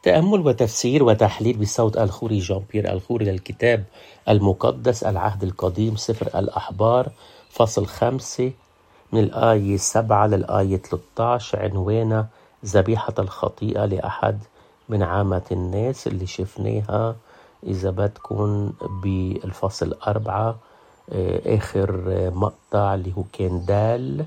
تأمل وتفسير وتحليل بصوت الخوري جان بيير الخوري للكتاب المقدس العهد القديم سفر الأحبار فصل 5 من الآية 7 للآية 13 عنوانه ذبيحة الخطيئة لأحد من عامة الناس اللي شفناها إذا بدكن بالفصل 4 آخر مقطع اللي هو كان دال.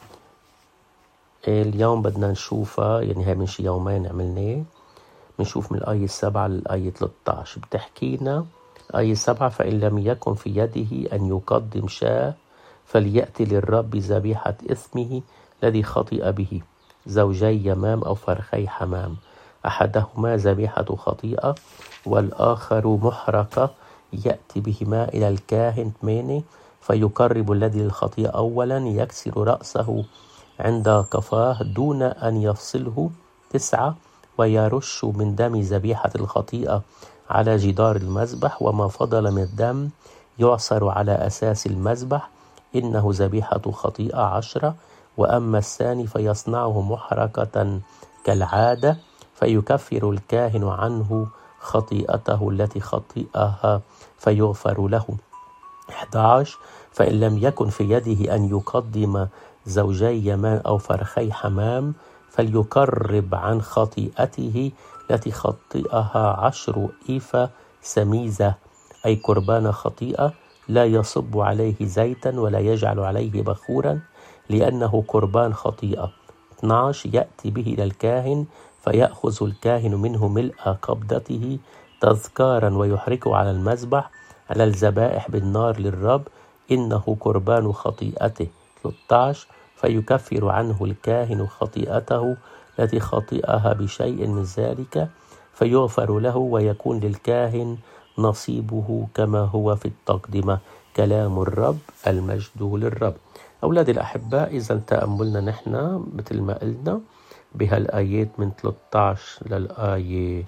اليوم بدنا نشوفها، يعني هاي من شي يومين عملناه. بنشوف من الآية 7 للآية 13 بتحكينا آية 7: فإن لم يكن في يده أن يقدم شاة فليأتي للرب ذبيحة إثمه الذي خطئ به، زوجي يمام أو فرخي حمام، أحدهما ذبيحة خطيئة والآخر محرقة، يأتي بهما إلى الكاهن 8 فيقرب الذي للخطيئة أولا، يكسر رأسه عند كفاه دون أن يفصله 9 ويرش من دم ذبيحة الخطيئة على جدار المذبح، وما فضل من الدم يعصر على أساس المذبح، إنه ذبيحة خطيئة 10. وأما الثاني فيصنعه محرقة كالعادة، فيكفر الكاهن عنه خطيئته التي خطئها فيغفر له. 11 فإن لم يكن في يده أن يقدم زوجي يمان أو فرخي حمام فليقرب عن خطيئته التي خطئها 10 إيفا سميزة، أي قربان خطيئة، لا يصب عليه زيتا ولا يجعل عليه بخورا لأنه قربان خطيئة. 12 يأتي به إلى الكاهن فيأخذ الكاهن منه ملء قبضته تذكارا ويحرقه على المذبح على الذبائح بالنار للرب، إنه قربان خطيئته. 13 فيكفر عنه الكاهن خطيئته التي خطئها بشيء من ذلك فيغفر له، ويكون للكاهن نصيبه كما هو في التقدمة. كلام الرب، المجد للرب. أولادي الأحباء، إذا تأملنا نحن مثل ما قلنا بهالآيات من 13 للآية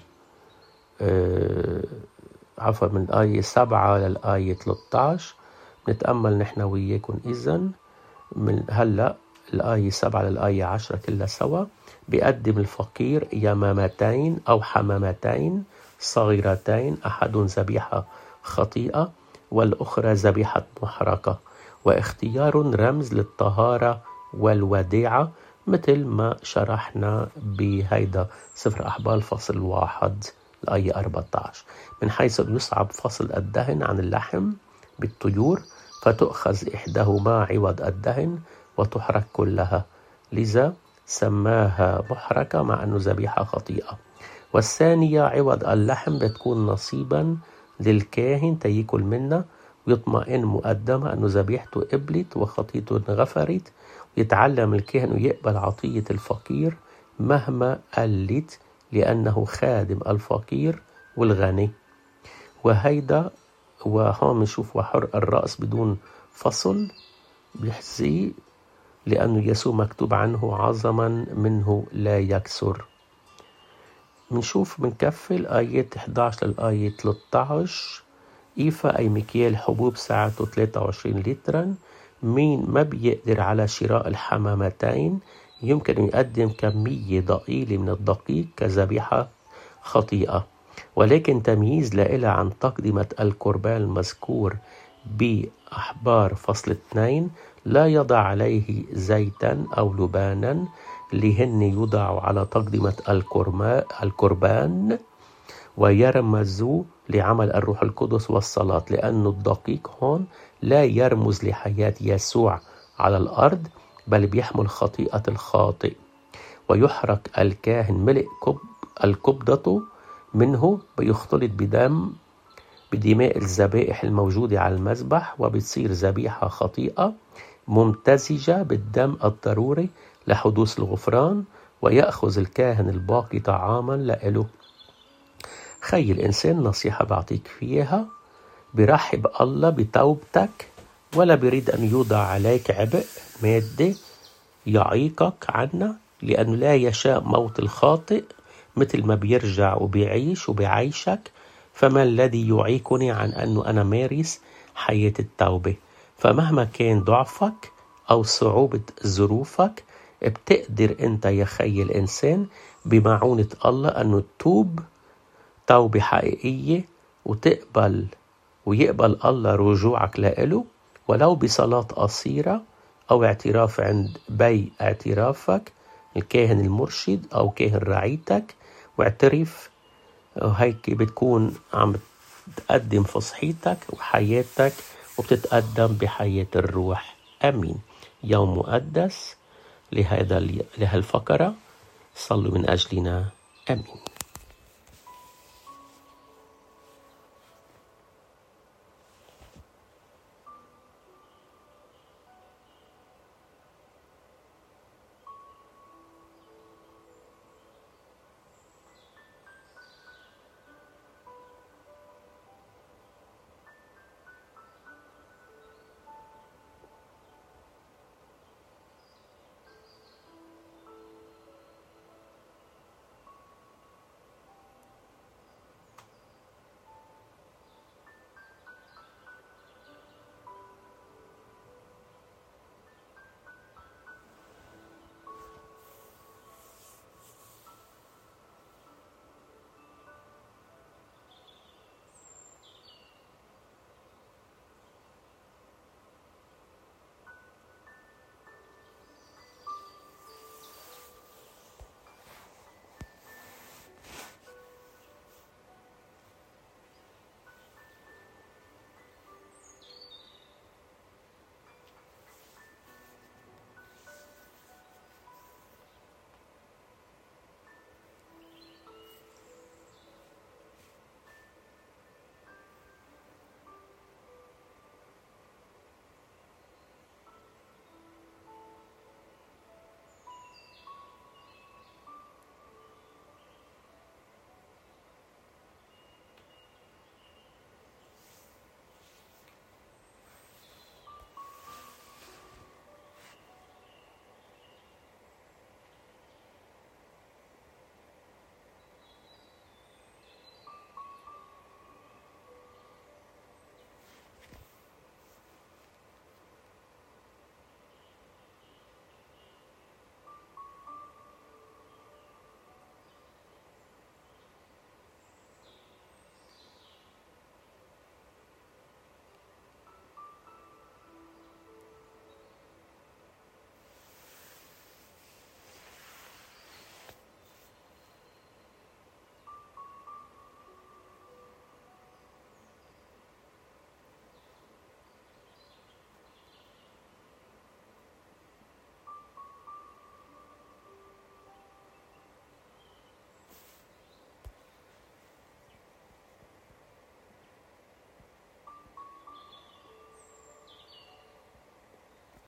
من الآية 7 للآية 13 نتأمل نحن وياكم. إذن من هلأ الآية 7 للآية 10 كلها سوا. بيقدم الفقير يمامتين أو حمامتين صغيرتين، أحد ذبيحة خطيئة والأخرى ذبيحة محرقة، واختيار رمز للطهارة والوداعة مثل ما شرحنا بهيدا سفر أحبار فصل 1 الآية 14. من حيث يصعب فصل الدهن عن اللحم بالطيور فتؤخذ إحداهما عوض الدهن وتحرق كلها، لذا سماها محرقة مع أنه ذبيحة خطيئة. والثانية عوض اللحم بتكون نصيبا للكاهن تيكل منها ويطمئن مقدمة أنه ذبيحته قبلت وخطيئته انغفرت، ويتعلم الكاهن ويقبل عطية الفقير مهما قلت لأنه خادم الفقير والغني. وهيدا وهون بنشوف وحرق الرأس بدون فصل بيحزي لأنه يسوع مكتوب عنه عظما منه لا يكسر. بنشوف بنكفل آيات 11 للآية 13. إيفا أي مكيال حبوب سعته 23 لترا. مين ما بيقدر على شراء الحمامتين يمكن أن يقدم كمية ضئيلة من الدقيق كذبيحة خطيئة، ولكن تمييز لإلها عن تقدمة القربان المذكور بأحبار فصل 2 لا يضع عليه زيتا أو لبانا اللي هن يوضعوا على تقدمة القربان ويرمزوا لعمل الروح القدس والصلاة، لأن الدقيق هون لا يرمز لحياة يسوع على الأرض بل بيحمل خطيئة الخاطئ. ويحرق الكاهن ملء القبضة منه بيختلط بدماء الذبائح الموجودة على المذبح، وبتصير ذبيحة خطيئة ممتزجة بالدم الضروري لحدوث الغفران، ويأخذ الكاهن الباقي طعاما لإله. خي الإنسان نصيحة بعطيك فيها، برحب الله بتوبتك ولا بريد أن يوضع عليك عبء مادي يعيقك عنا، لأنه لا يشاء موت الخاطئ مثل ما بيرجع وبيعيش وبيعيشك. فما الذي يعيقني عن أنه أنا مارس حياة التوبة؟ فمهما كان ضعفك أو صعوبة ظروفك بتقدر أنت يا خي الإنسان بمعونة الله أنه تتوب توبة حقيقية وتقبل ويقبل الله رجوعك لإله، ولو بصلاة قصيرة أو اعتراف عند بي اعترافك الكاهن المرشد أو كاهن رعيتك، واعترف. هيك بتكون عم تقدم فصحيتك وحياتك وبتتقدم بحياة الروح. أمين. يوم مقدس لهالفقرة، صلوا من أجلنا. أمين.